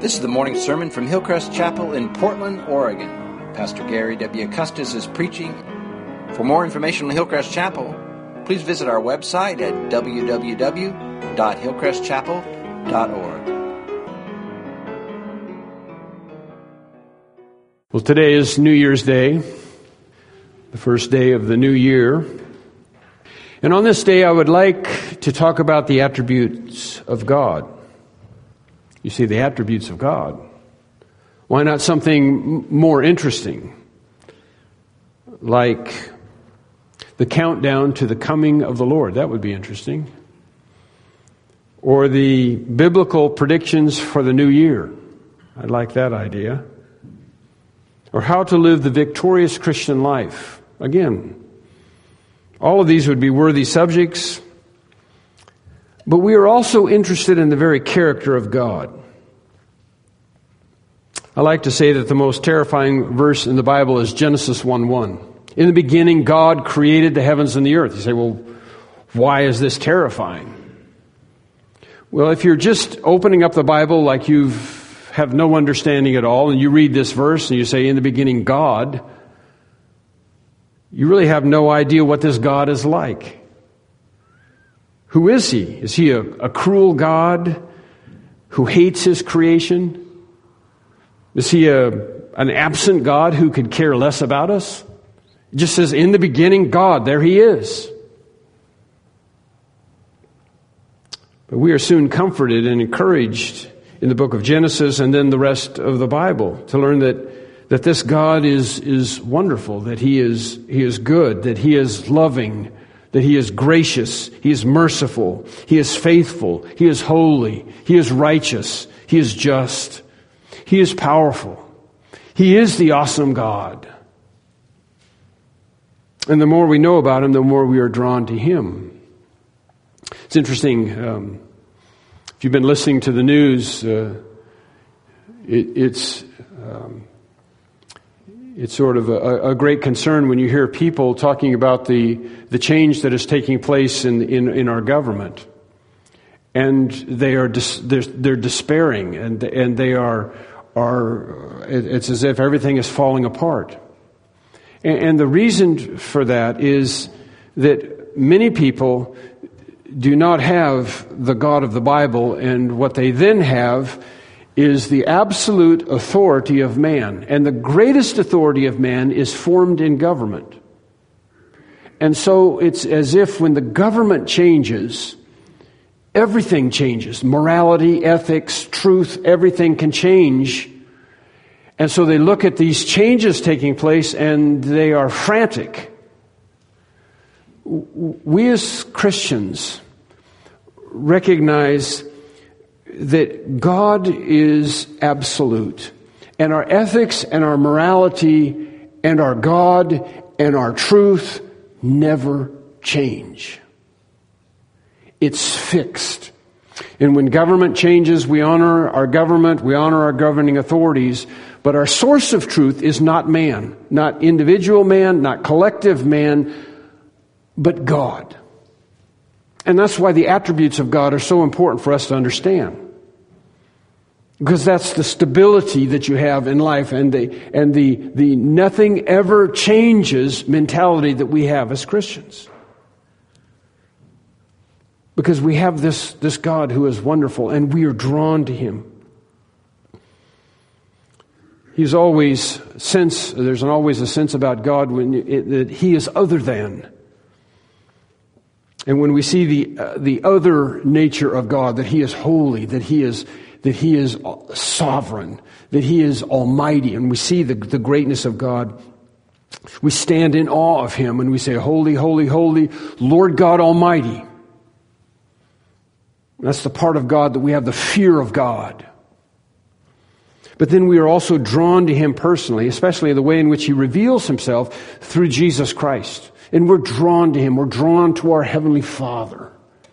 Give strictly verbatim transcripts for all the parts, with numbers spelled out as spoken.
This is the morning sermon from Hillcrest Chapel in Portland, Oregon. Pastor Gary W. Custis is preaching. For more information on Hillcrest Chapel, please visit our website at w w w dot hillcrest chapel dot org. Well, today is New Year's Day, the first day of the new year. And on this day, I would like to talk about the attributes of God. You see, the attributes of God. Why not something more interesting, like the countdown to the coming of the Lord? That would be interesting. Or the biblical predictions for the new year. I like that idea. Or how to live the victorious Christian life. Again, all of these would be worthy subjects. But we are also interested in the very character of God. I like to say that the most terrifying verse in the Bible is Genesis one one. In the beginning, God created the heavens and the earth. You say, well, why is this terrifying? Well, if you're just opening up the Bible like you have no understanding at all, and you read this verse and you say, in the beginning, God, you really have no idea what this God is like. Who is He? Is He a, a cruel God who hates His creation? Is He a, an absent God who could care less about us? It just says, in the beginning, God, there He is. But we are soon comforted and encouraged in the book of Genesis and then the rest of the Bible to learn that, that this God is, is wonderful, that He is, He is good, that He is loving, that He is gracious, He is merciful, He is faithful, He is holy, He is righteous, He is just, He is powerful. He is the awesome God. And the more we know about Him, the more we are drawn to Him. It's interesting, um, if you've been listening to the news, uh, it, it's um, it's sort of a, a great concern when you hear people talking about the, the change that is taking place in, in, in our government. And they are dis, they're, they're despairing, and and they are are it's as if everything is falling apart. And, and the reason for that is that many people do not have the God of the Bible, and what they then have is the absolute authority of man. And the greatest authority of man is formed in government. And so it's as if when the government changes, everything changes. Morality, ethics, truth, everything can change. And so they look at these changes taking place and they are frantic. We as Christians recognize that God is absolute, and our ethics and our morality and our God and our truth never change. It's fixed. And when government changes, we honor our government, we honor our governing authorities, but our source of truth is not man, not individual man, not collective man, but God. And that's why the attributes of God are so important for us to understand. Because that's the stability that you have in life and the and the the nothing ever changes mentality that we have as Christians. Because we have this, this God who is wonderful and we are drawn to Him. He's always sense there's an always a sense about God when it, that He is other than. And when we see the uh, the other nature of God, that He is holy, that He is that He is sovereign, that He is almighty, and we see the, the greatness of God, we stand in awe of Him and we say, holy, holy, holy, Lord God Almighty. That's the part of God that we have the fear of God. But then we are also drawn to Him personally, especially the way in which He reveals Himself through Jesus Christ. And we're drawn to Him. We're drawn to our Heavenly Father.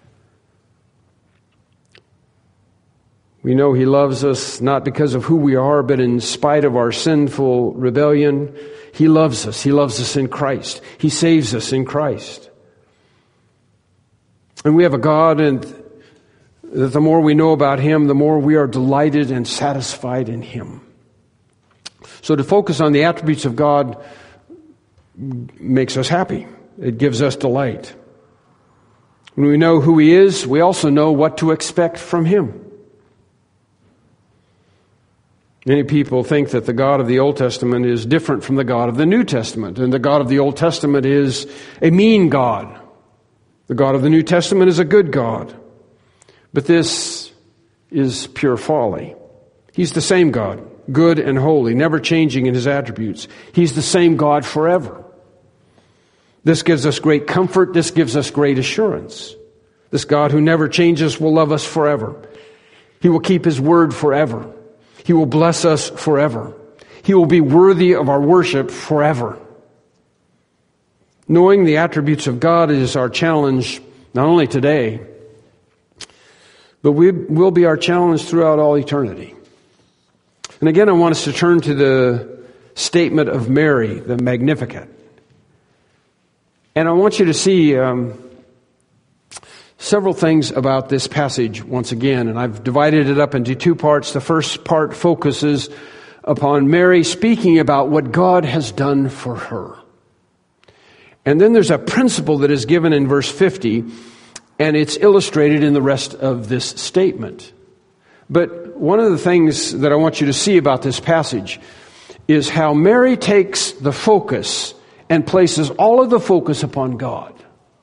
We know He loves us not because of who we are, but in spite of our sinful rebellion. He loves us. He loves us in Christ. He saves us in Christ. And we have a God and that the more we know about Him, the more we are delighted and satisfied in Him. So to focus on the attributes of God makes us happy. It gives us delight. When we know who He is, we also know what to expect from Him. Many people think that the God of the Old Testament is different from the God of the New Testament, and the God of the Old Testament is a mean God. The God of the New Testament is a good God. But this is pure folly. He's the same God, good and holy, never changing in His attributes. He's the same God forever. This gives us great comfort. This gives us great assurance. This God who never changes will love us forever. He will keep His word forever. He will bless us forever. He will be worthy of our worship forever. Knowing the attributes of God is our challenge, not only today, but we will be our challenge throughout all eternity. And again, I want us to turn to the statement of Mary, the Magnificat. And I want you to see um, several things about this passage once again, and I've divided it up into two parts. The first part focuses upon Mary speaking about what God has done for her. And then there's a principle that is given in verse fifty, and it's illustrated in the rest of this statement. But one of the things that I want you to see about this passage is how Mary takes the focus and places all of the focus upon God.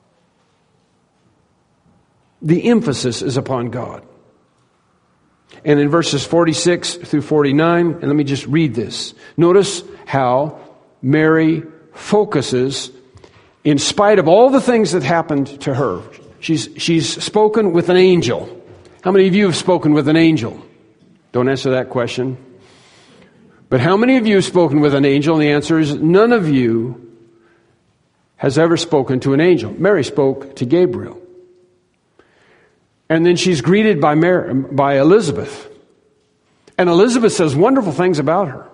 The emphasis is upon God. And in verses forty-six through forty-nine, and let me just read this. Notice how Mary focuses in spite of all the things that happened to her. She's, she's spoken with an angel. How many of you have spoken with an angel? Don't answer that question. But how many of you have spoken with an angel? And the answer is none of you has ever spoken to an angel. Mary spoke to Gabriel. And then she's greeted by Mary, by Elizabeth. And Elizabeth says wonderful things about her.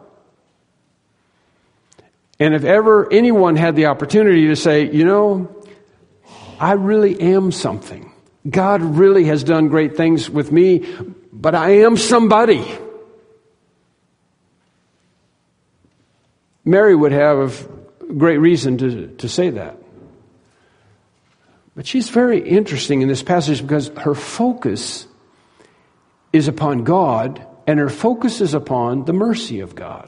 And if ever anyone had the opportunity to say, you know, I really am something. God really has done great things with me, but I am somebody. Mary would have great reason to, to say that. But she's very interesting in this passage because her focus is upon God and her focus is upon the mercy of God.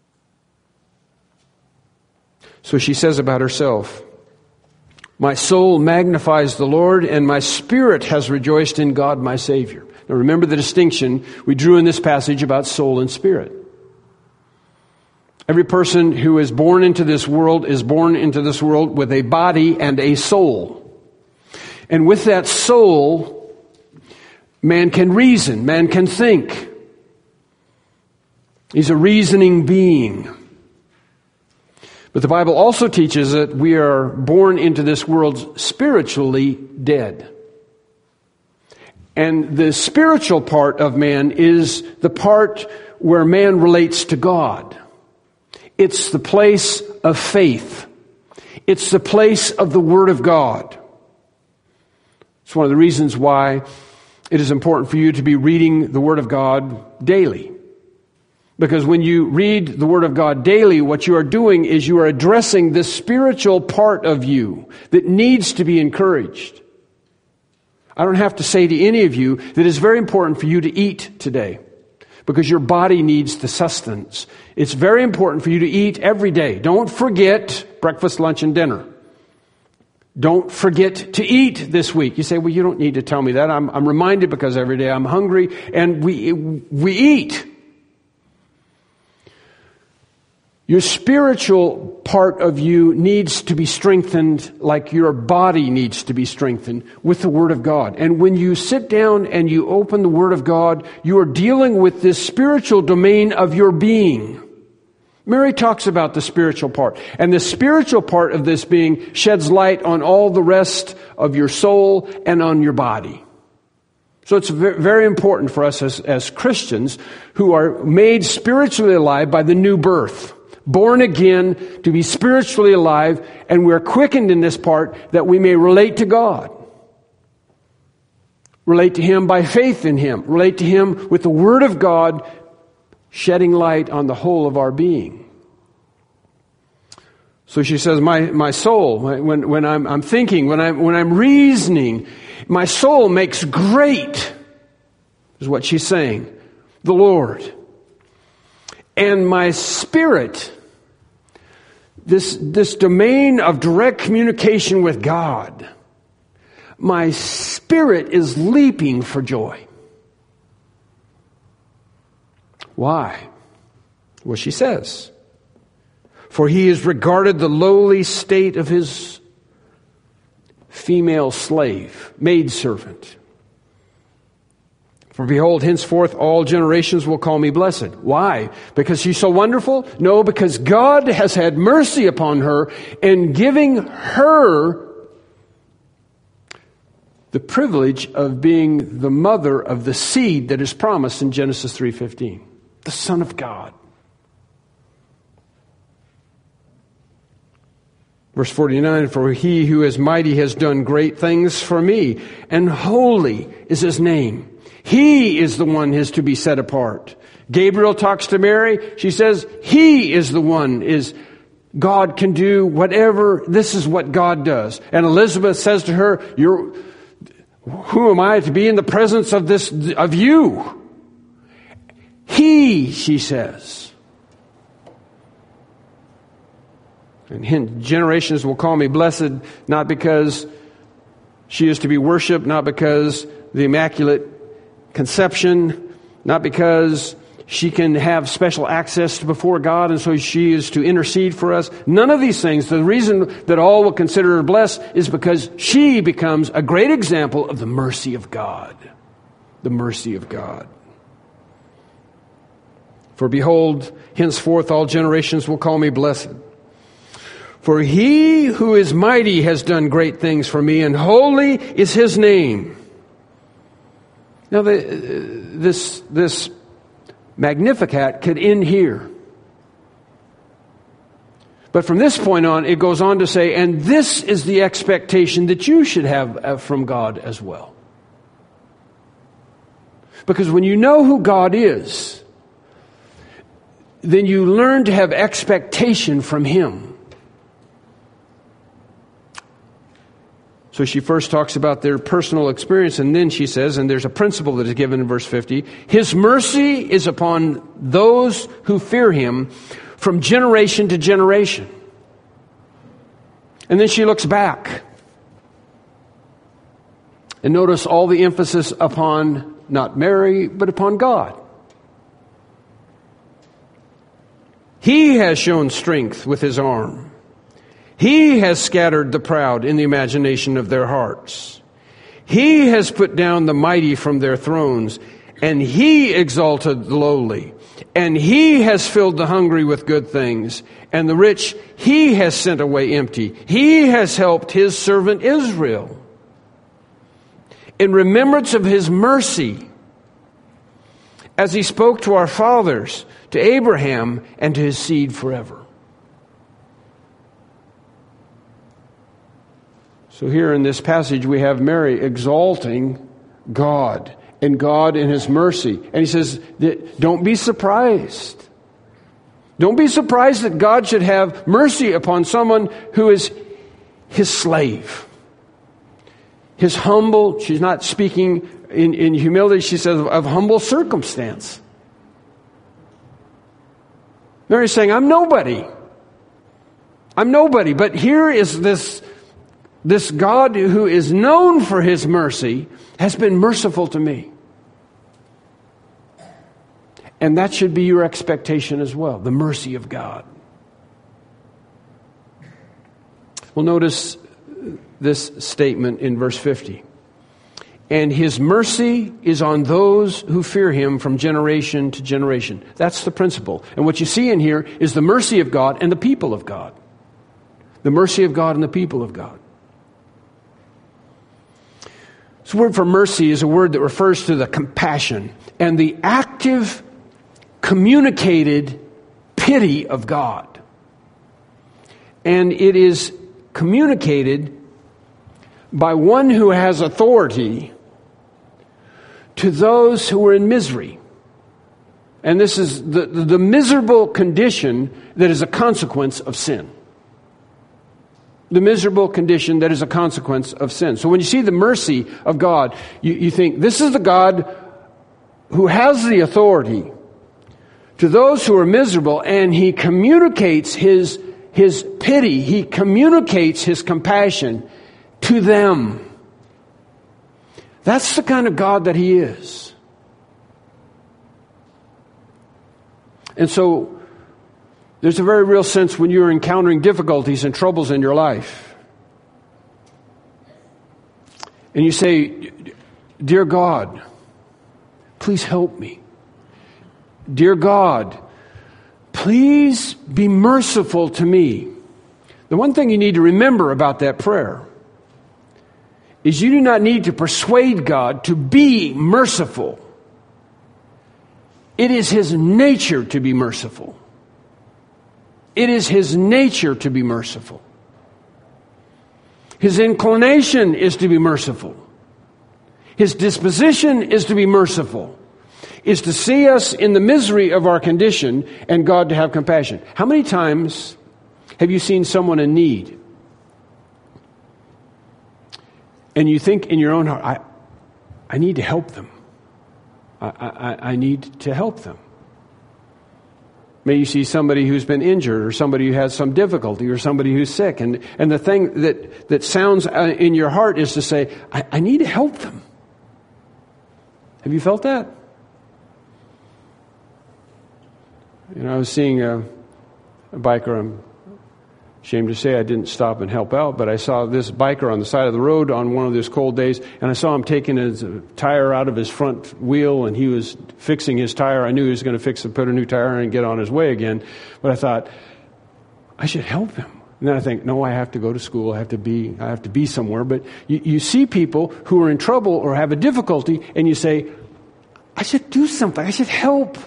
So she says about herself, my soul magnifies the Lord and my spirit has rejoiced in God my Savior. Now remember the distinction we drew in this passage about soul and spirit. Every person who is born into this world is born into this world with a body and a soul. And with that soul, man can reason, man can think. He's a reasoning being. But the Bible also teaches that we are born into this world spiritually dead. And the spiritual part of man is the part where man relates to God. It's the place of faith. It's the place of the Word of God. It's one of the reasons why it is important for you to be reading the Word of God daily. Because when you read the Word of God daily, what you are doing is you are addressing this spiritual part of you that needs to be encouraged. I don't have to say to any of you that it's very important for you to eat today because your body needs the sustenance. It's very important for you to eat every day. Don't forget breakfast, lunch, and dinner. Don't forget to eat this week. You say, well, you don't need to tell me that. I'm, I'm reminded because every day I'm hungry and we, we eat. Your spiritual part of you needs to be strengthened like your body needs to be strengthened with the Word of God. And when you sit down and you open the Word of God, you are dealing with this spiritual domain of your being. Mary talks about the spiritual part. And the spiritual part of this being sheds light on all the rest of your soul and on your body. So it's very important for us as, as Christians who are made spiritually alive by the new birth. Born again to be spiritually alive, and we're quickened in this part that we may relate to God. relate to Him by faith in Him, relate to Him with the Word of God shedding light on the whole of our being. So she says, my, my soul, when, when I'm, I'm thinking, when I'm, when I'm reasoning, my soul makes great, is what she's saying, the Lord. And my spirit, this, this domain of direct communication with God, my spirit is leaping for joy. Why? Well, she says, for He has regarded the lowly state of His female slave, maidservant. For behold, henceforth all generations will call me blessed. Why? Because she's so wonderful? No, because God has had mercy upon her in giving her the privilege of being the mother of the seed that is promised in Genesis three fifteen, the Son of God. Verse forty-nine, for He who is mighty has done great things for me, and holy is His name. He is the one who is to be set apart. Gabriel talks to Mary. She says, He is the one, is God can do whatever. This is what God does. And Elizabeth says to her, You're, who am I to be in the presence of this, of you? He, she says. And generations will call me blessed, not because she is to be worshipped, not because the Immaculate Conception, not because she can have special access before God and so she is to intercede for us. None of these things. The reason that all will consider her blessed is because she becomes a great example of the mercy of God. The mercy of God. For behold, henceforth all generations will call me blessed. For He who is mighty has done great things for me, and holy is His name. Now, the, this, this Magnificat could end here. But from this point on, it goes on to say, and this is the expectation that you should have from God as well. Because when you know who God is, then you learn to have expectation from Him. So she first talks about their personal experience, and then she says, and there's a principle that is given in verse fifty, His mercy is upon those who fear Him from generation to generation. And then she looks back. And notice all the emphasis upon not Mary, but upon God. He has shown strength with His arm. He has scattered the proud in the imagination of their hearts. He has put down the mighty from their thrones, and He exalted the lowly. And He has filled the hungry with good things, and the rich He has sent away empty. He has helped His servant Israel in remembrance of His mercy, as He spoke to our fathers, to Abraham, and to his seed forever. So here in this passage we have Mary exalting God and God in His mercy. And He says, don't be surprised. Don't be surprised that God should have mercy upon someone who is His slave. His humble, she's not speaking in, in humility, she says of humble circumstance. Mary's saying, I'm nobody. I'm nobody. But here is this This God who is known for His mercy has been merciful to me. And that should be your expectation as well, the mercy of God. Well, notice this statement in verse fifty. And His mercy is on those who fear Him from generation to generation. That's the principle. And what you see in here is the mercy of God and the people of God. The mercy of God and the people of God. This word for mercy is a word that refers to the compassion and the active, communicated pity of God. And it is communicated by one who has authority to those who are in misery. And this is the, the miserable condition that is a consequence of sin. The miserable condition that is a consequence of sin. So when you see the mercy of God, you, you think, this is the God who has the authority to those who are miserable, and He communicates His, His pity, He communicates His compassion to them. That's the kind of God that He is. And so, there's a very real sense when you're encountering difficulties and troubles in your life. And you say, dear God, please help me. Dear God, please be merciful to me. The one thing you need to remember about that prayer is you do not need to persuade God to be merciful. It is His nature to be merciful. It is His nature to be merciful. His inclination is to be merciful. His disposition is to be merciful. Is to see us in the misery of our condition and God to have compassion. How many times have you seen someone in need? And you think in your own heart, I, I need to help them. I, I, I need to help them. Maybe you see somebody who's been injured or somebody who has some difficulty or somebody who's sick. And, and the thing that, that sounds in your heart is to say, I, I need to help them. Have you felt that? You know, I was seeing a, a biker. I'm ashamed to say I didn't stop and help out, but I saw this biker on the side of the road on one of those cold days, and I saw him taking his tire out of his front wheel, and he was fixing his tire. I knew he was going to fix and put a new tire in and get on his way again, but I thought, I should help him. And then I think, no, I have to go to school. I have to be, I have to be somewhere. But you, you see people who are in trouble or have a difficulty, and you say, I should do something. I should help.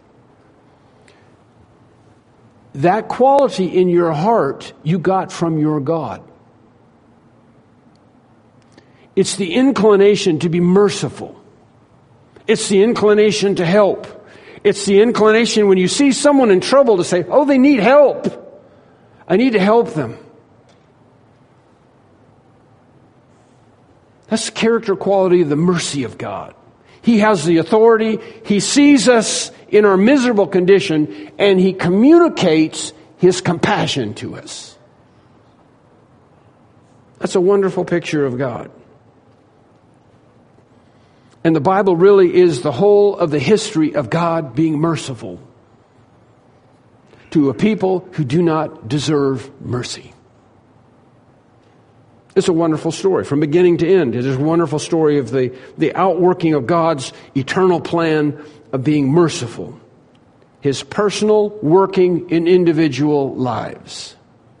That quality in your heart you got from your God. It's the inclination to be merciful. It's the inclination to help. It's the inclination when you see someone in trouble to say, oh, they need help. I need to help them. That's the character quality of the mercy of God. He has the authority. He sees us in our miserable condition, and He communicates His compassion to us. That's a wonderful picture of God. And the Bible really is the whole of the history of God being merciful to a people who do not deserve mercy. It's a wonderful story from beginning to end. It is a wonderful story of the, the outworking of God's eternal plan of being merciful. His personal working in individual lives.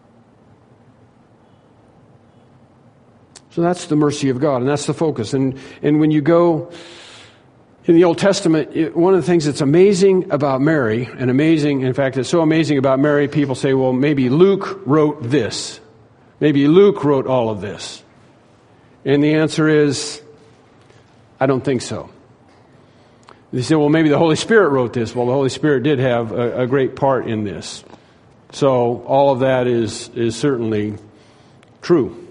So that's the mercy of God, and that's the focus. And, and when you go in the Old Testament, it, one of the things that's amazing about Mary, and amazing, in fact, it's so amazing about Mary, people say, well, maybe Luke wrote this. Maybe Luke wrote all of this. And the answer is, I don't think so. They say, well, maybe the Holy Spirit wrote this. Well, the Holy Spirit did have a, a great part in this. So all of that is, is certainly true.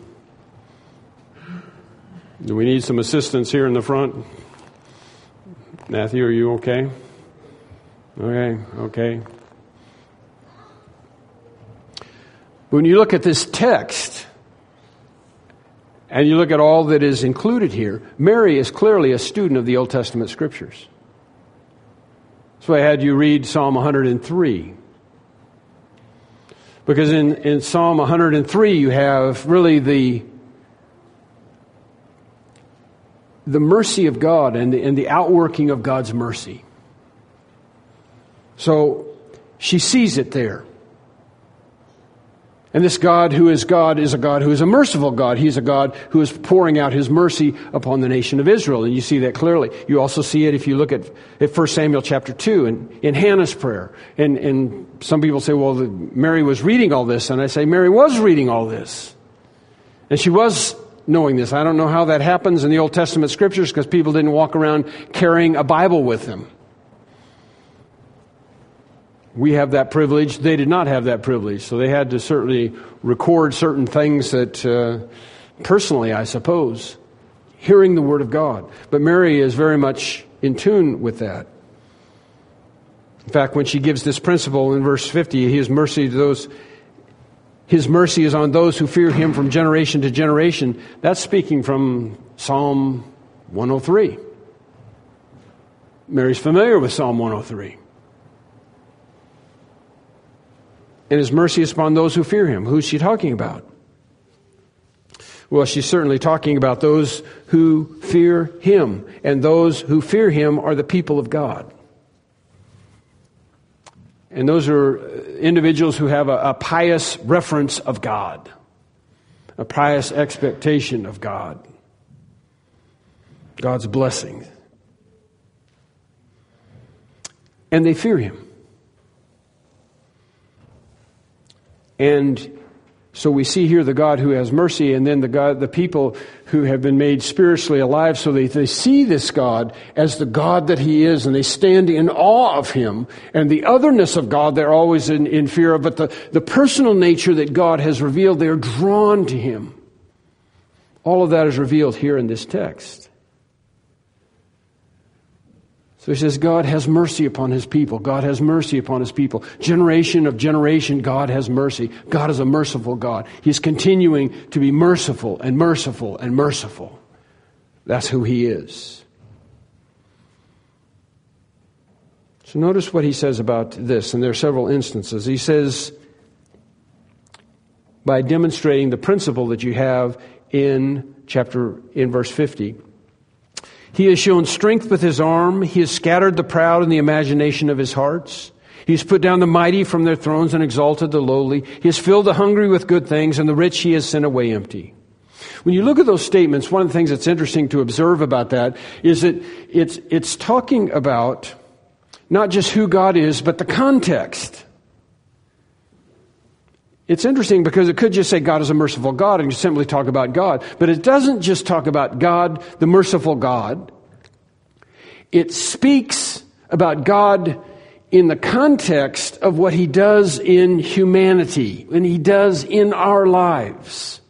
Do we need some assistance here in the front? Matthew, are you okay? Okay, okay. When you look at this text, and you look at all that is included here, Mary is clearly a student of the Old Testament Scriptures. So I had you read Psalm one hundred three. Because in, in Psalm one hundred three you have really the, the mercy of God and the, and the outworking of God's mercy. So she sees it there. And this God who is God is a God who is a merciful God. He's a God who is pouring out His mercy upon the nation of Israel. And you see that clearly. You also see it if you look at, at First Samuel chapter two and in Hannah's prayer. And, and some people say, well, Mary was reading all this. And I say, Mary was reading all this. And she was knowing this. I don't know how that happens in the Old Testament scriptures because people didn't walk around carrying a Bible with them. We have that privilege. They did not have that privilege. So they had to certainly record certain things that, uh, personally, I suppose, hearing the Word of God. But Mary is very much in tune with that. In fact, when she gives this principle in verse fifty, His mercy to those, His mercy is on those who fear Him from generation to generation. That's speaking from Psalm one oh three. Mary's familiar with Psalm one oh three. And His mercy is upon those who fear Him. Who's she talking about? Well, she's certainly talking about those who fear Him. And those who fear Him are the people of God. And those are individuals who have a, a pious reference of God, a pious expectation of God, God's blessings. And they fear Him. And so we see here the God who has mercy, and then the God, the people who have been made spiritually alive, so they, they see this God as the God that He is, and they stand in awe of Him. And the otherness of God they're always in, in fear of, but the, the personal nature that God has revealed, they're drawn to Him. All of that is revealed here in this text. So He says, God has mercy upon His people. God has mercy upon His people. Generation of generation, God has mercy. God is a merciful God. He's continuing to be merciful and merciful and merciful. That's who He is. So notice what He says about this, and there are several instances. He says, by demonstrating the principle that you have in chapter, in verse fifty, He has shown strength with His arm. He has scattered the proud in the imagination of His hearts. He has put down the mighty from their thrones and exalted the lowly. He has filled the hungry with good things, and the rich He has sent away empty. When you look at those statements, one of the things that's interesting to observe about that is that it's, it's talking about not just who God is, but the context. It's interesting because it could just say God is a merciful God and you simply talk about God. But it doesn't just talk about God, the merciful God. It speaks about God in the context of what He does in humanity, and He does in our lives.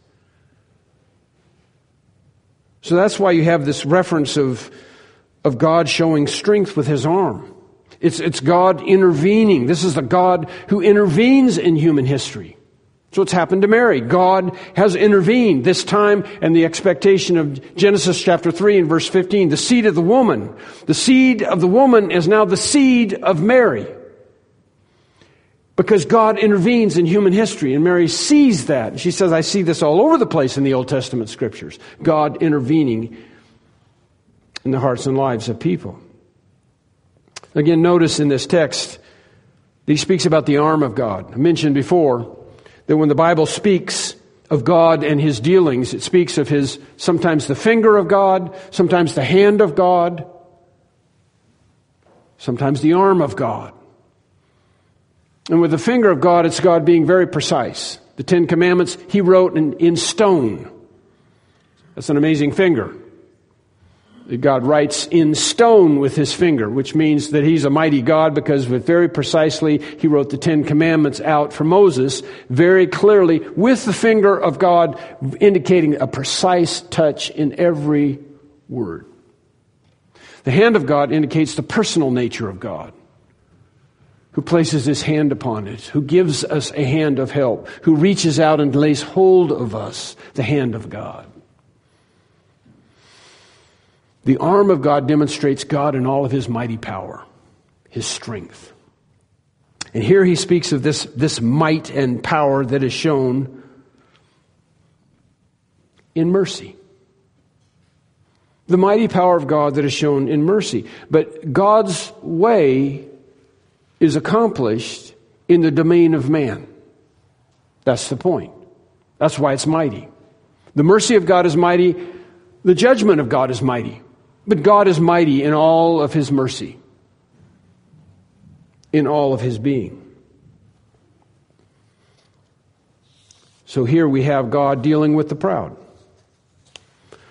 So that's why you have this reference of, of God showing strength with His arm. It's, it's God intervening. This is the God who intervenes in human history. So what's happened to Mary? God has intervened this time, and the expectation of Genesis chapter three and verse fifteen, the seed of the woman. The seed of the woman is now the seed of Mary. Because God intervenes in human history, and Mary sees that. She says, I see this all over the place in the Old Testament scriptures. God intervening in the hearts and lives of people. Again, notice in this text, that He speaks about the arm of God. I mentioned before that when the Bible speaks of God and His dealings, it speaks of His, sometimes the finger of God, sometimes the hand of God, sometimes the arm of God. And with the finger of God, it's God being very precise. The Ten Commandments He wrote in, in stone. That's an amazing finger. God writes in stone with His finger, which means that He's a mighty God because with very precisely He wrote the Ten Commandments out for Moses very clearly with the finger of God, indicating a precise touch in every word. The hand of God indicates the personal nature of God, who places His hand upon it, who gives us a hand of help, who reaches out and lays hold of us, the hand of God. The arm of God demonstrates God in all of His mighty power, His strength. And here He speaks of this, this might and power that is shown in mercy. The mighty power of God that is shown in mercy. But God's way is accomplished in the domain of man. That's the point. That's why it's mighty. The mercy of God is mighty. The judgment of God is mighty. But God is mighty in all of His mercy, in all of His being. So here we have God dealing with the proud.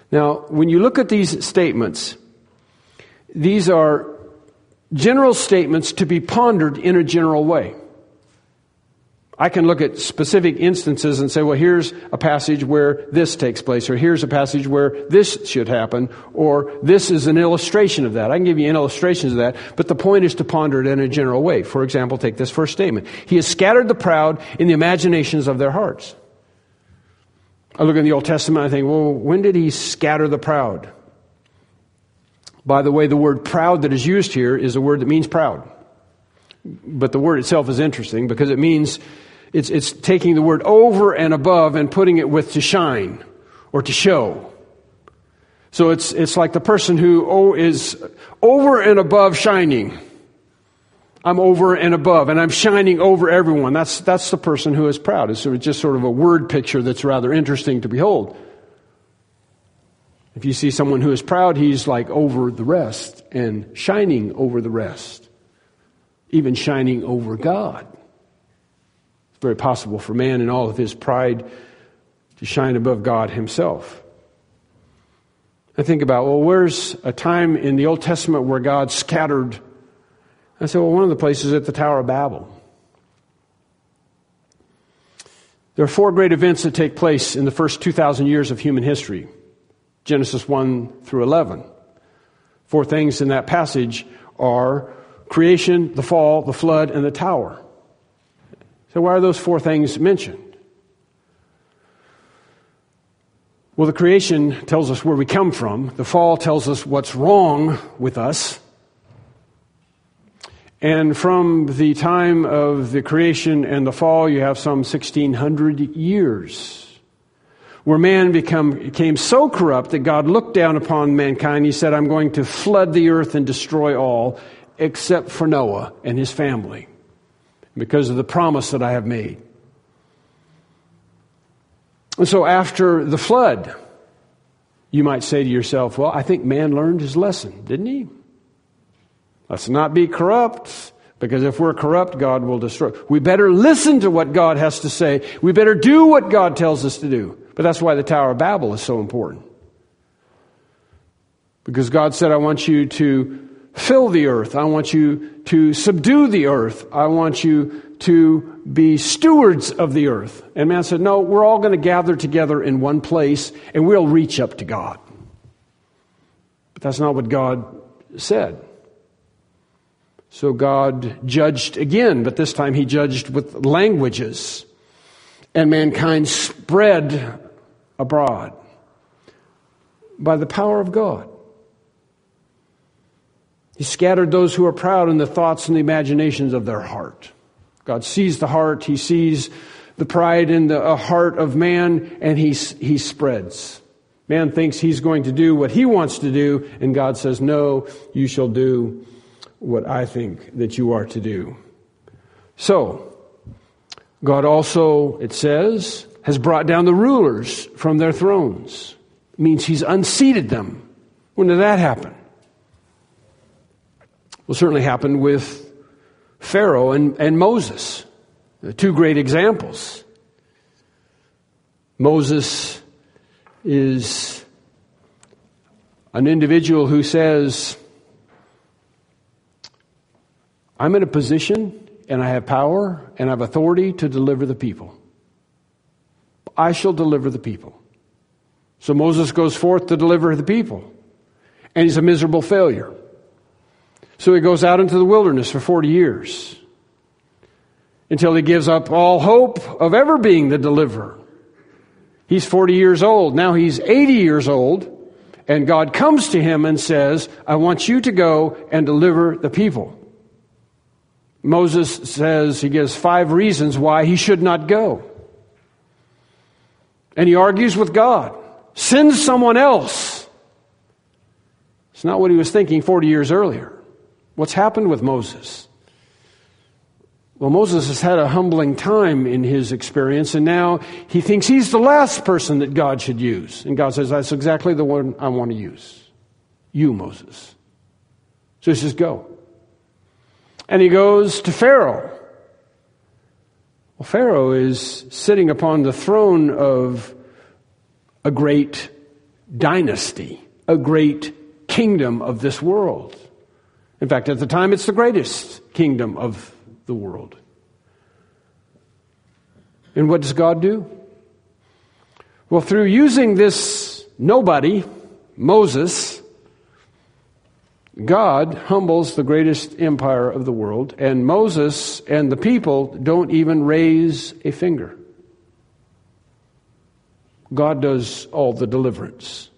Now, when you look at these statements, these are general statements to be pondered in a general way. I can look at specific instances and say, well, here's a passage where this takes place, or here's a passage where this should happen, or this is an illustration of that. I can give you illustrations of that, but the point is to ponder it in a general way. For example, take this first statement. He has scattered the proud in the imaginations of their hearts. I look in the Old Testament and I think, well, when did he scatter the proud? By the way, the word proud that is used here is a word that means proud. But the word itself is interesting because it means it's, it's taking the word over and above and putting it with to shine or to show. So it's, it's like the person who oh, is over and above shining. I'm over and above, and I'm shining over everyone. That's, that's the person who is proud. It's just sort of a word picture that's rather interesting to behold. If you see someone who is proud, he's like over the rest and shining over the rest, even shining over God. It's very possible for man in all of his pride to shine above God himself. I think about, well, where's a time in the Old Testament where God scattered? I said, well, one of the places at the Tower of Babel. There are four great events that take place in the first two thousand years of human history. Genesis one through eleven. Four things in that passage are creation, the fall, the flood, and the tower. So why are those four things mentioned? Well, the creation tells us where we come from. The fall tells us what's wrong with us. And from the time of the creation and the fall, you have some sixteen hundred years where man become, became so corrupt that God looked down upon mankind. He said, I'm going to flood the earth and destroy all except for Noah and his family because of the promise that I have made. And so after the flood, you might say to yourself, well, I think man learned his lesson, didn't he? Let's not be corrupt, because if we're corrupt, God will destroy. We better listen to what God has to say. We better do what God tells us to do. But that's why the Tower of Babel is so important. Because God said, I want you to fill the earth. I want you to subdue the earth. I want you to be stewards of the earth. And man said, no, we're all going to gather together in one place and we'll reach up to God. But that's not what God said. So God judged again, but this time he judged with languages. And mankind spread abroad by the power of God. He scattered those who are proud in the thoughts and the imaginations of their heart. God sees the heart. He sees the pride in the heart of man, and he, he spreads. Man thinks he's going to do what he wants to do, and God says, no, you shall do what I think that you are to do. So, God also, it says, has brought down the rulers from their thrones. It means he's unseated them. When did that happen? Well, certainly happened with Pharaoh and, and Moses. The two great examples. Moses is an individual who says, I'm in a position and I have power and I have authority to deliver the people. I shall deliver the people. So Moses goes forth to deliver the people. And he's a miserable failure. So he goes out into the wilderness for forty years. Until he gives up all hope of ever being the deliverer. He's forty years old. Now he's eighty years old. And God comes to him and says, I want you to go and deliver the people. Moses says, he gives five reasons why he should not go. And he argues with God. Send someone else. It's not what he was thinking forty years earlier. What's happened with Moses? Well, Moses has had a humbling time in his experience, and now he thinks he's the last person that God should use. And God says, that's exactly the one I want to use. You, Moses. So he says, go. And he goes to Pharaoh. Well, Pharaoh is sitting upon the throne of a great dynasty, a great kingdom of this world. In fact, at the time, it's the greatest kingdom of the world. And what does God do? Well, through using this nobody, Moses, God humbles the greatest empire of the world, and Moses and the people don't even raise a finger. God does all the deliverance.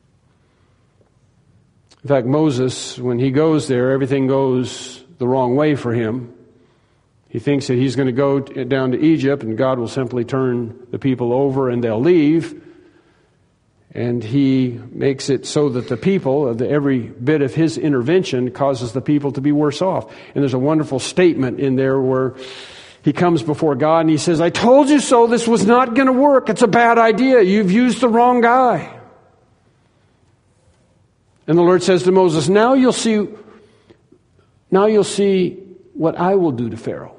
In fact, Moses, when he goes there, everything goes the wrong way for him. He thinks that he's going to go down to Egypt and God will simply turn the people over and they'll leave. And he makes it so that the people, every bit of his intervention causes the people to be worse off. And there's a wonderful statement in there where he comes before God and he says, I told you so, this was not going to work. It's a bad idea. You've used the wrong guy. And the Lord says to Moses, now you'll see, now you'll see what I will do to Pharaoh.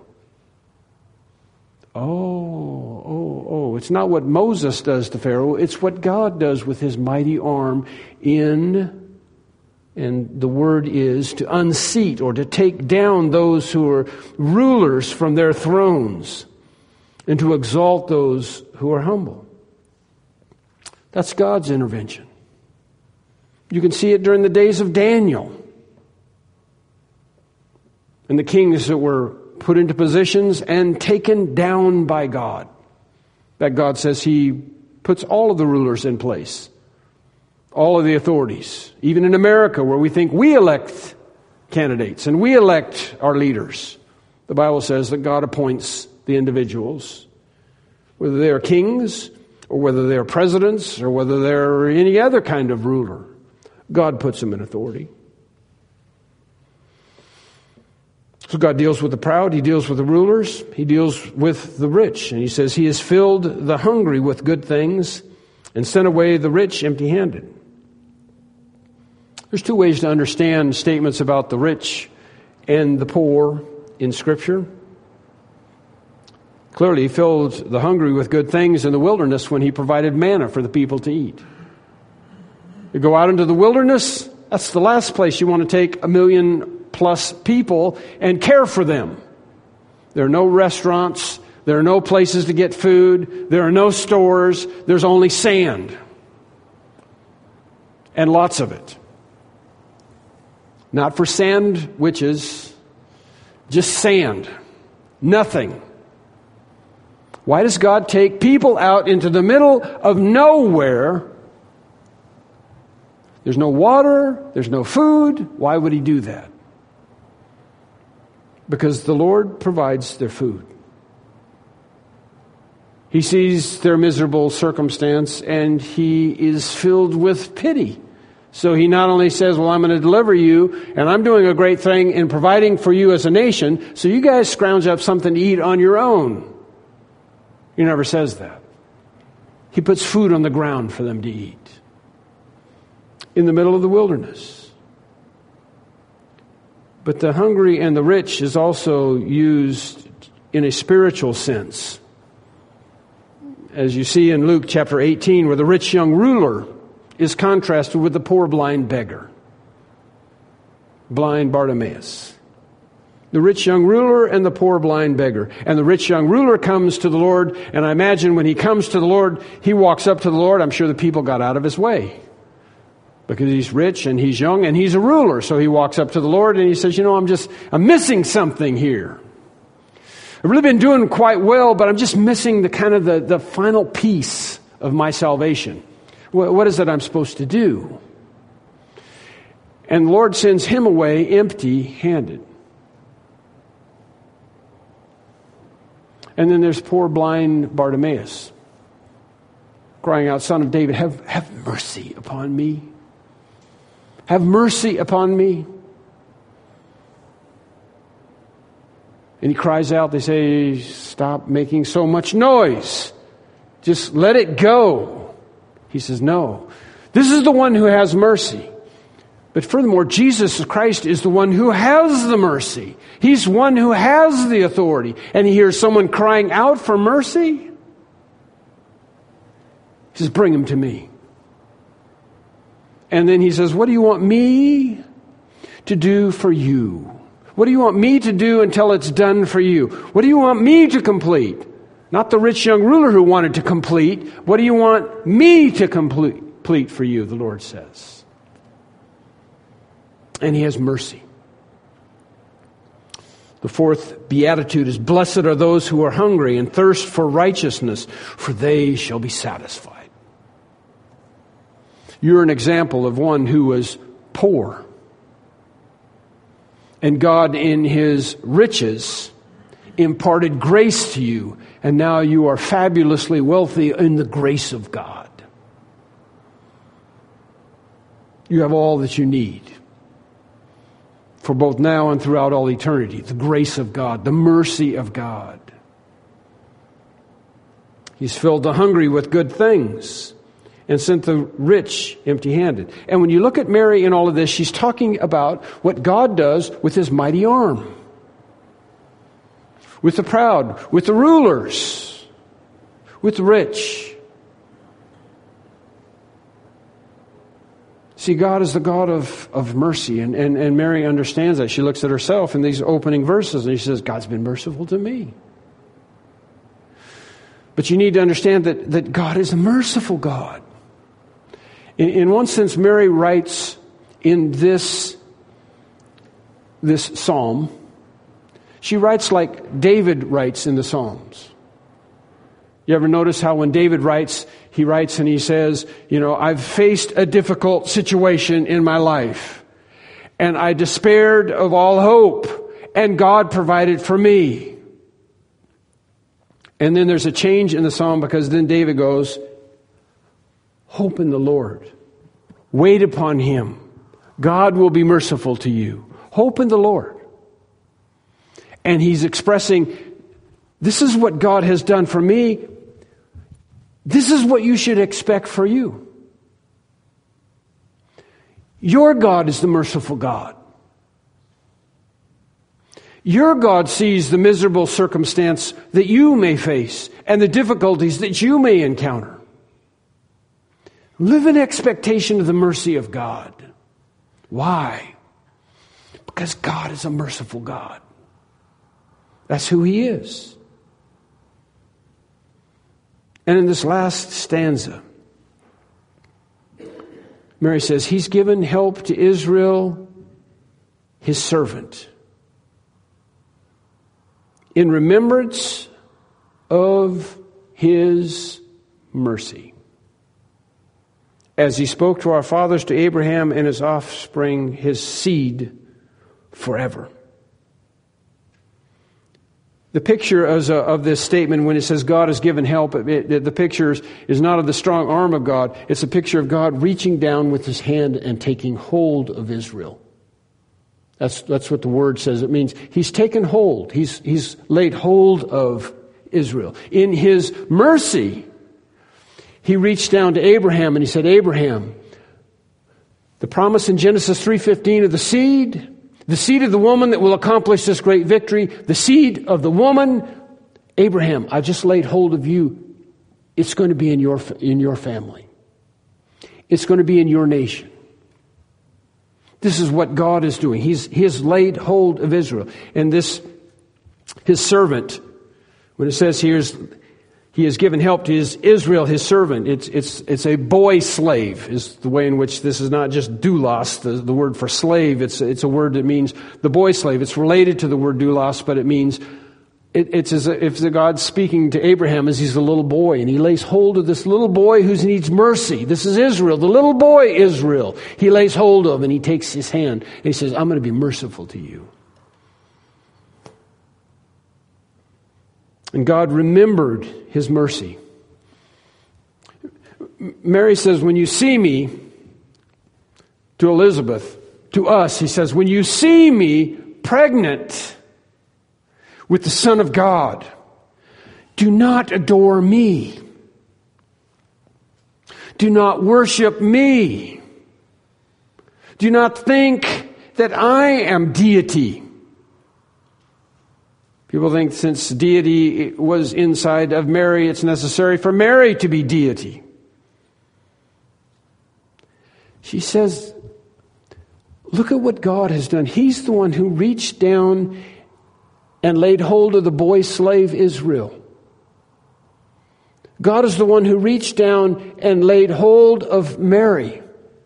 Oh, oh, oh, it's not what Moses does to Pharaoh, it's what God does with his mighty arm in, and the word is to unseat or to take down those who are rulers from their thrones and to exalt those who are humble. That's God's intervention. You can see it during the days of Daniel and the kings that were put into positions and taken down by God. That God says He puts all of the rulers in place, all of the authorities. Even in America, where we think we elect candidates and we elect our leaders, the Bible says that God appoints the individuals, whether they are kings or whether they are presidents or whether they're any other kind of ruler. God puts them in authority. So God deals with the proud, He deals with the rulers, He deals with the rich. And He says He has filled the hungry with good things and sent away the rich empty-handed. There's two ways to understand statements about the rich and the poor in Scripture. Clearly, He filled the hungry with good things in the wilderness when He provided manna for the people to eat. You go out into the wilderness, that's the last place you want to take a million plus people and care for them. There are no restaurants. There are no places to get food. There are no stores. There's only sand. And lots of it. Not for sandwiches, just sand. Nothing. Why does God take people out into the middle of nowhere? There's no water. There's no food. Why would He do that? Because the Lord provides their food. He sees their miserable circumstance and He is filled with pity. So He not only says, well, I'm going to deliver you and I'm doing a great thing in providing for you as a nation, so you guys scrounge up something to eat on your own. He never says that. He puts food on the ground for them to eat in the middle of the wilderness. But the hungry and the rich is also used in a spiritual sense. As you see in Luke chapter eighteen, where the rich young ruler is contrasted with the poor blind beggar, blind Bartimaeus. The rich young ruler and the poor blind beggar. And the rich young ruler comes to the Lord, and I imagine when he comes to the Lord, he walks up to the Lord. I'm sure the people got out of his way. Because he's rich and he's young and he's a ruler. So he walks up to the Lord and he says, you know, I'm just, I'm missing something here. I've really been doing quite well, but I'm just missing the kind of the, the final piece of my salvation. What, what is it I'm supposed to do? And the Lord sends him away empty-handed. And then there's poor blind Bartimaeus, crying out, Son of David, have, have mercy upon me. Have mercy upon me. And he cries out. They say, stop making so much noise. Just let it go. He says, no. This is the one who has mercy. But furthermore, Jesus Christ is the one who has the mercy. He's one who has the authority. And he hears someone crying out for mercy. He says, bring him to me. And then he says, what do you want me to do for you? What do you want me to do until it's done for you? What do you want me to complete? Not the rich young ruler who wanted to complete. What do you want me to complete, complete for you, the Lord says. And he has mercy. The fourth beatitude is, blessed are those who are hungry and thirst for righteousness, for they shall be satisfied. You're an example of one who was poor. And God, in his riches, imparted grace to you. And now you are fabulously wealthy in the grace of God. You have all that you need for both now and throughout all eternity. The grace of God, the mercy of God. He's filled the hungry with good things and sent the rich empty-handed. And when you look at Mary in all of this, she's talking about what God does with his mighty arm. With the proud, with the rulers, with the rich. See, God is the God of, of mercy, and, and, and Mary understands that. She looks at herself in these opening verses, and she says, God's been merciful to me. But you need to understand that, that God is a merciful God. In, in one sense, Mary writes in this, this psalm, she writes like David writes in the Psalms. You ever notice how when David writes, he writes and he says, you know, I've faced a difficult situation in my life, and I despaired of all hope, and God provided for me. And then there's a change in the psalm, because then David goes, hope in the Lord. Wait upon him. God will be merciful to you. Hope in the Lord. And he's expressing, this is what God has done for me. This is what you should expect for you. Your God is the merciful God. Your God sees the miserable circumstance that you may face and the difficulties that you may encounter. Live in expectation of the mercy of God. Why? Because God is a merciful God. That's who he is. And in this last stanza, Mary says, he's given help to Israel, his servant, in remembrance of his mercy, as he spoke to our fathers, to Abraham and his offspring, his seed, forever. The picture of, of this statement, when it says God has given help, it, it, the picture is, is not of the strong arm of God. It's a picture of God reaching down with his hand and taking hold of Israel. That's, that's what the word says. It means he's taken hold. He's, he's laid hold of Israel. In his mercy, he reached down to Abraham and he said, Abraham, the promise in Genesis three fifteen of the seed, the seed of the woman that will accomplish this great victory, the seed of the woman, Abraham, I've just laid hold of you. It's going to be in your, in your family. It's going to be in your nation. This is what God is doing. He's, he has laid hold of Israel. And this, his servant, when it says here, he has given help to his Israel, his servant. It's, it's, it's a boy slave is the way in which this is not just doulos, the, the word for slave. It's, it's a word that means the boy slave. It's related to the word doulos, but it means, it, it's as if God's speaking to Abraham as he's a little boy, and he lays hold of this little boy who needs mercy. This is Israel, the little boy Israel. He lays hold of, and he takes his hand, and he says, I'm going to be merciful to you. And God remembered his mercy. Mary says, when you see me, to Elizabeth, to us, he says, when you see me pregnant with the Son of God, do not adore me. Do not worship me. Do not think that I am deity. People think since deity was inside of Mary, it's necessary for Mary to be deity. She says, look at what God has done. He's the one who reached down and laid hold of the boy slave Israel. God is the one who reached down and laid hold of Mary.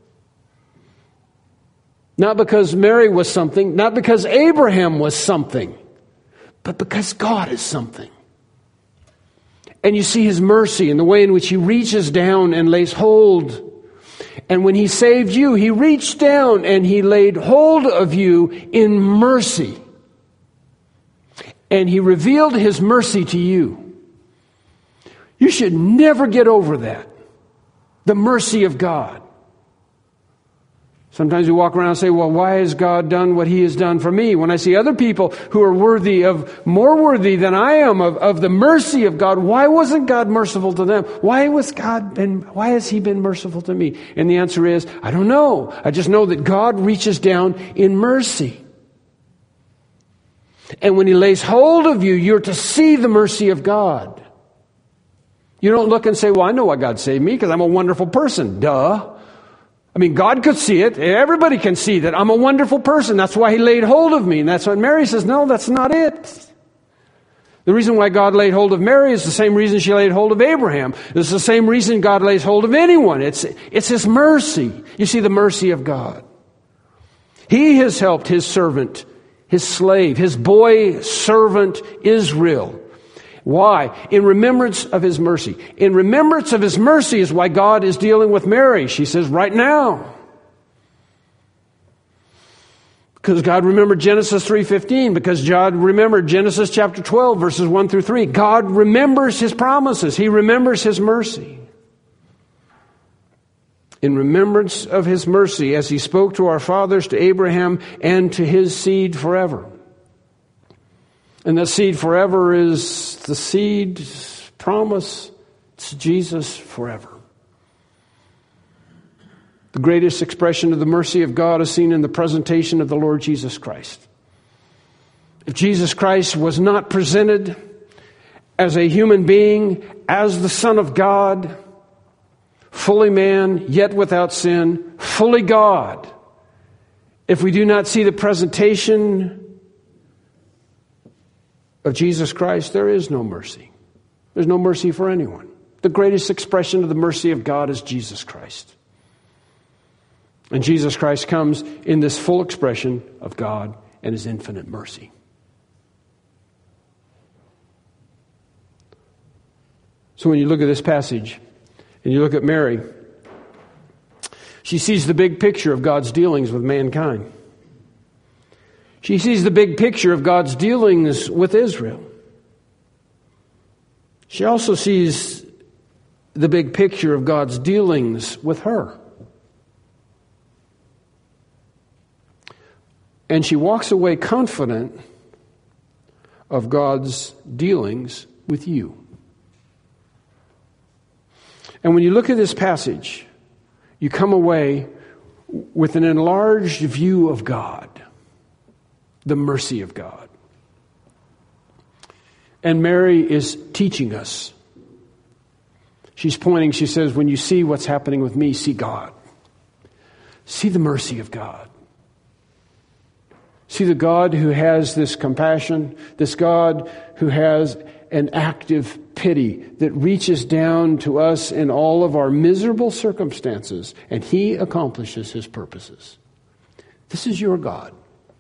Not because Mary was something, not because Abraham was something, but because God is something. And you see His mercy in the way in which He reaches down and lays hold. And when He saved you, He reached down and He laid hold of you in mercy. And He revealed His mercy to you. You should never get over that. The mercy of God. Sometimes we walk around and say, well, why has God done what He has done for me? When I see other people who are worthy of, more worthy than I am of, of the mercy of God, why wasn't God merciful to them? Why was God been, why has He been merciful to me? And the answer is, I don't know. I just know that God reaches down in mercy. And when He lays hold of you, you're to see the mercy of God. You don't look and say, well, I know why God saved me because I'm a wonderful person. Duh. I mean, God could see it. Everybody can see that I'm a wonderful person. That's why He laid hold of me. And that's what Mary says, no, that's not it. The reason why God laid hold of Mary is the same reason she laid hold of Abraham. It's the same reason God lays hold of anyone. It's, it's His mercy. You see the mercy of God. He has helped His servant, His slave, His boy servant Israel. Why? In remembrance of His mercy. In remembrance of His mercy is why God is dealing with Mary. She says, right now. Because God remembered Genesis three fifteen. Because God remembered Genesis chapter twelve, verses one through three. God remembers His promises. He remembers His mercy. In remembrance of His mercy, as He spoke to our fathers, to Abraham, and to his seed forever. And that seed forever is the seed promise. It's Jesus forever. The greatest expression of the mercy of God is seen in the presentation of the Lord Jesus Christ. If Jesus Christ was not presented as a human being, as the Son of God, fully man, yet without sin, fully God, if we do not see the presentation of Jesus Christ, there is no mercy. There's no mercy for anyone. The greatest expression of the mercy of God is Jesus Christ. And Jesus Christ comes in this full expression of God and His infinite mercy. So when you look at this passage and you look at Mary, she sees the big picture of God's dealings with mankind. She sees the big picture of God's dealings with Israel. She also sees the big picture of God's dealings with her. And she walks away confident of God's dealings with you. And when you look at this passage, you come away with an enlarged view of God. The mercy of God. And Mary is teaching us. She's pointing, she says, when you see what's happening with me, see God. See the mercy of God. See the God who has this compassion, this God who has an active pity that reaches down to us in all of our miserable circumstances, and He accomplishes His purposes. This is your God.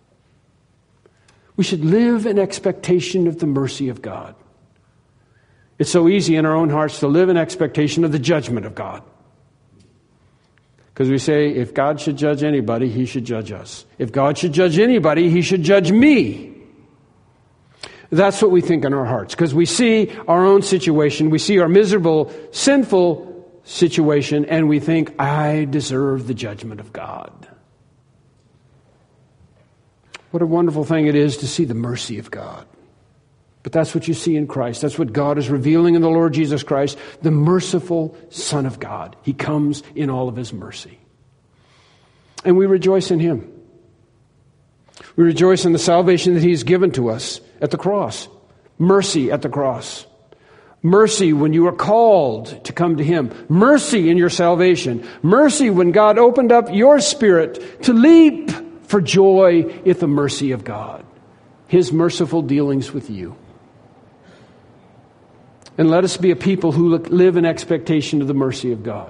We should live in expectation of the mercy of God. It's so easy in our own hearts to live in expectation of the judgment of God. Because we say, if God should judge anybody, He should judge us. If God should judge anybody, He should judge me. That's what we think in our hearts. Because we see our own situation, we see our miserable, sinful situation, and we think, I deserve the judgment of God. What a wonderful thing it is to see the mercy of God. But that's what you see in Christ. That's what God is revealing in the Lord Jesus Christ, the merciful Son of God. He comes in all of His mercy. And we rejoice in Him. We rejoice in the salvation that He has given to us at the cross. Mercy at the cross. Mercy when you are called to come to Him. Mercy in your salvation. Mercy when God opened up your spirit to leap for joy at the mercy of God. His merciful dealings with you. And let us be a people who look, live in expectation of the mercy of God.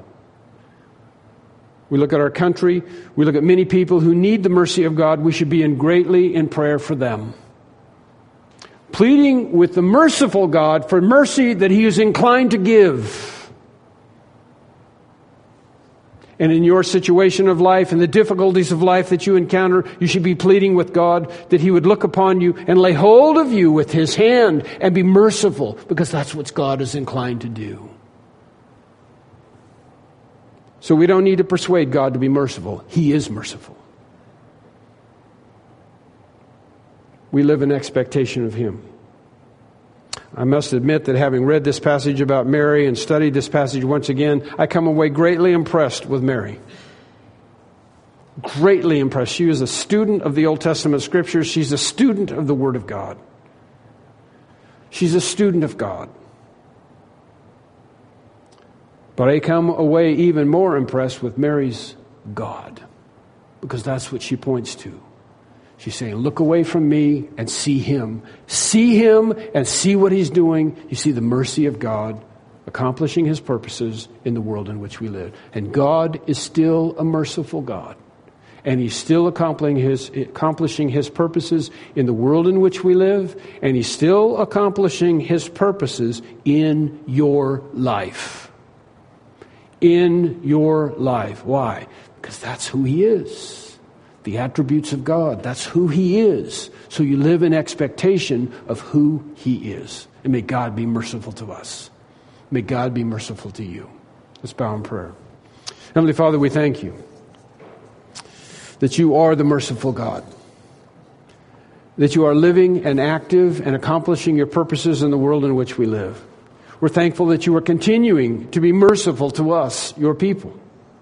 We look at our country. We look at many people who need the mercy of God. We should be in greatly in prayer for them. Pleading with the merciful God for mercy that He is inclined to give. And in your situation of life and the difficulties of life that you encounter, you should be pleading with God that He would look upon you and lay hold of you with His hand and be merciful, because that's what God is inclined to do. So we don't need to persuade God to be merciful. He is merciful. We live in expectation of Him. I must admit that having read this passage about Mary and studied this passage once again, I come away greatly impressed with Mary. Greatly impressed. She was a student of the Old Testament Scriptures. She's a student of the Word of God. She's a student of God. But I come away even more impressed with Mary's God, because that's what she points to. She's saying, look away from me and see Him. See Him and see what He's doing. You see the mercy of God accomplishing His purposes in the world in which we live. And God is still a merciful God. And He's still accomplishing His, accomplishing His purposes in the world in which we live. And He's still accomplishing His purposes in your life. In your life. Why? Because that's who He is. The attributes of God. That's who He is. So you live in expectation of who He is. And may God be merciful to us. May God be merciful to you. Let's bow in prayer. Heavenly Father, we thank You that You are the merciful God. That You are living and active and accomplishing Your purposes in the world in which we live. We're thankful that You are continuing to be merciful to us, Your people.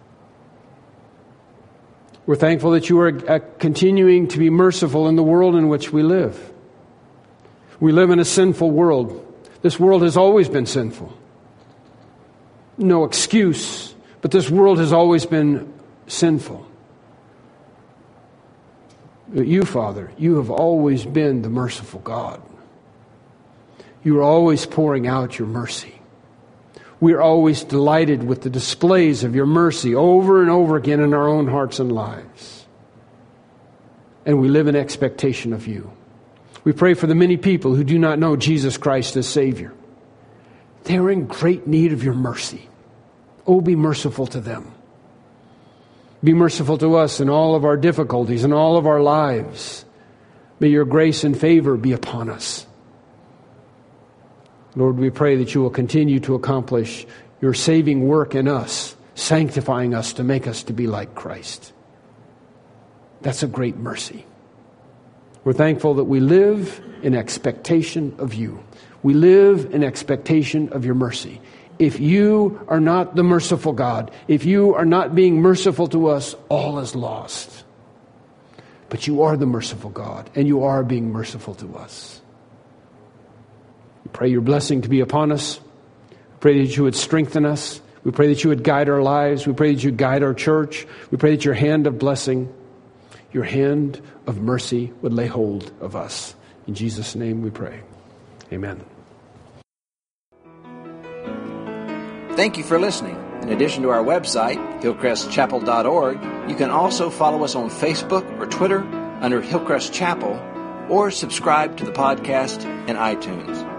We're thankful that You are uh, continuing to be merciful in the world in which we live. We live in a sinful world. This world has always been sinful. No excuse, but this world has always been sinful. But You, Father, You have always been the merciful God. You are always pouring out Your mercy. We are always delighted with the displays of Your mercy over and over again in our own hearts and lives. And we live in expectation of You. We pray for the many people who do not know Jesus Christ as Savior. They are in great need of Your mercy. Oh, be merciful to them. Be merciful to us in all of our difficulties and all of our lives. May Your grace and favor be upon us. Lord, we pray that You will continue to accomplish Your saving work in us, sanctifying us to make us to be like Christ. That's a great mercy. We're thankful that we live in expectation of You. We live in expectation of Your mercy. If You are not the merciful God, if You are not being merciful to us, all is lost. But You are the merciful God, and You are being merciful to us. We pray Your blessing to be upon us. We pray that You would strengthen us. We pray that You would guide our lives. We pray that You would guide our church. We pray that Your hand of blessing, Your hand of mercy would lay hold of us. In Jesus' name we pray. Amen. Thank you for listening. In addition to our website, hillcrest chapel dot org, you can also follow us on Facebook or Twitter under Hillcrest Chapel, or subscribe to the podcast in iTunes.